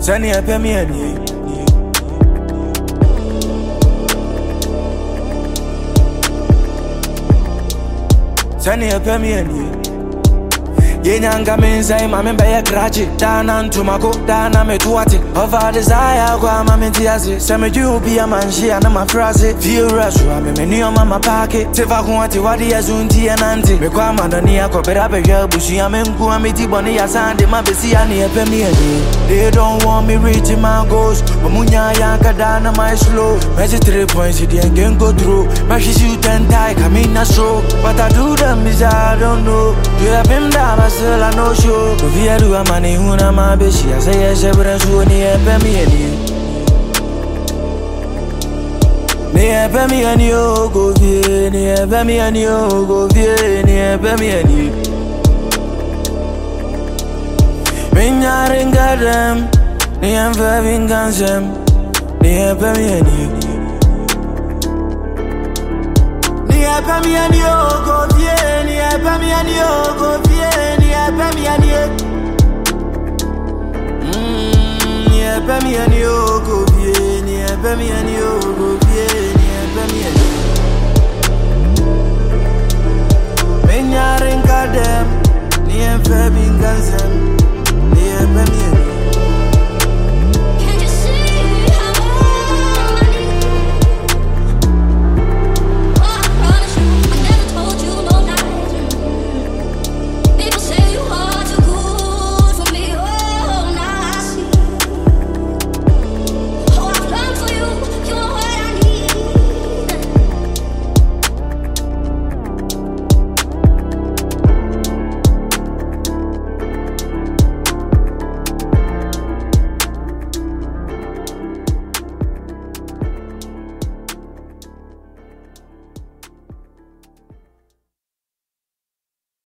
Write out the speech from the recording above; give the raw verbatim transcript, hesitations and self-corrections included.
Sani epe mi eni. Sani epe mi eni. Yenyanga menza ima memba ya krachi. Dana ntumako, dana metuati. Over desire kwa mami tiazi. Seme juu pia manjia na mafrazi. Vio rasu wa meme niyo mama pake. Tefa kuwati wadi ya zunti ya nanti. Mekwa mandani ya kwa perape ya bushi ya mengu amitiboni ya sande. Mabesi ya ni epe mieni. They don't want me reaching my goals. Mamunya ya kadana my slow. Magic three points it ain't can go through. Mashi shoot and tie kamina show. What I do them is I don't know. You have him down. Still I know show. If you do a money, who na my bitch, I say yes, every show ni epe mi eni. Ni epe mi eni o go vie, ni epe mi eni o go vie, ni epe mi eni. Minya ringa dem, ni emve vingansem, ni epe mi eni. Ni epe mi eni o go vie, ni epe mi eni o go vie. Mmm, yeah, baby, and you go be, yeah, baby, and you go be.